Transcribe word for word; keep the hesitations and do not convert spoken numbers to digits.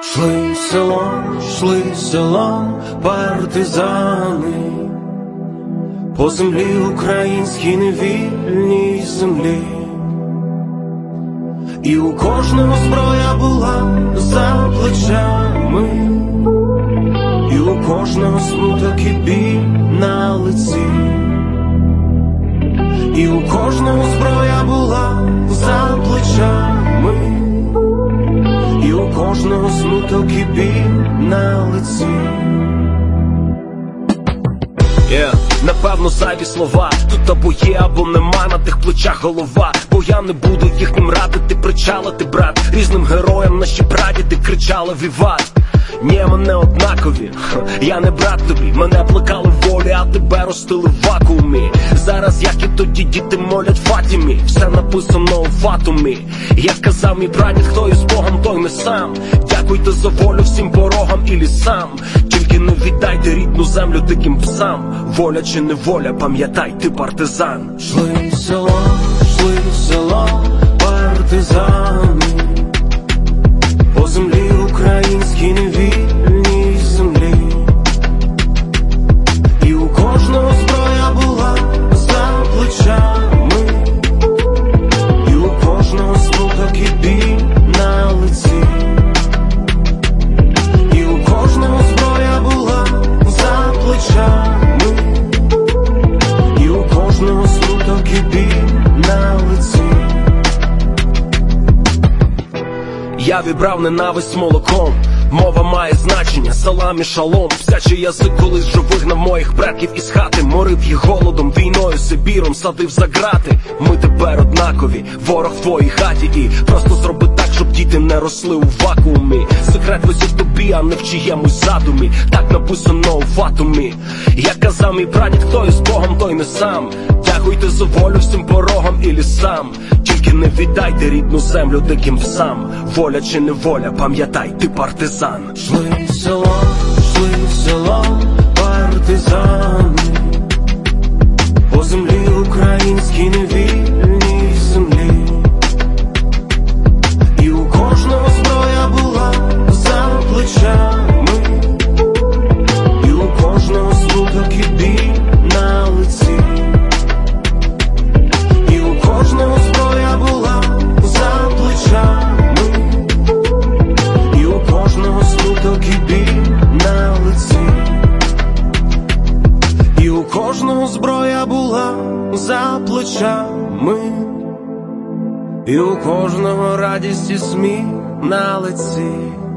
Шли селом, шли селом партизани, по землі українській невільній землі. І у кожного зброя була за плечами, і у кожного смуток і біль на лиці. І у кожного зброя була за плечами, і у кожного смуток і біль на лиці. Yeah. Напевно зайві слова, тут або є, або нема на тих плечах голова. Бо я не буду їхнім радити, причалити, брат. Різним героям наші прадіди кричали віват. Ні, ми не однакові, я не брат тобі. Мене плекали в волі, а тебе ростили в вакуумі. Зараз, як і тоді, діти молять Фатімі. Все написано у фатумі. Як казав мій прадід, хто із Богом, той не сам. Дякуйте за волю всім порогам і лісам. Тільки не віддайте рідну землю диким псам. Воля чи не воля, пам'ятай, ти партизан. Шли село, шли село, партизани, по землі українській невільній землі. І у кожного зброя була за плечами, і у кожного смуток і біль на лиці. І у кожного зброя була за плечами, і у кожного смуток і біль на лиці. Я вібрав ненависть молоком, мова має значення, салам і шалом. Псячий язик колись же вигнав моїх предків із хати. Морив їх голодом, війною, Сибіром, садив за грати. Ми тепер однакові, ворог в твоїй хаті. І просто зроби так, щоб діти не росли у вакуумі. Секрет весь у тобі, а не в чиємусь задумі. Так написано у фатумі. Як казав мій прадід, хто із Богом, той не сам. Дякуйте за волю всім порогам і лісам. Тільки не віддайте рідну землю диким псам. Воля чи не воля, пам'ятай, ти партизан. Шли село, шли село, партизани, по землі українській невільній землі. І у кожного зброя була за плечами, і у кожного смуток і біль на лиці. І у кожного зброя була за плечами, і у кожного смуток і біль на лиці. І у кожного зброя була за плечами, і у кожного радість і сміх на лиці.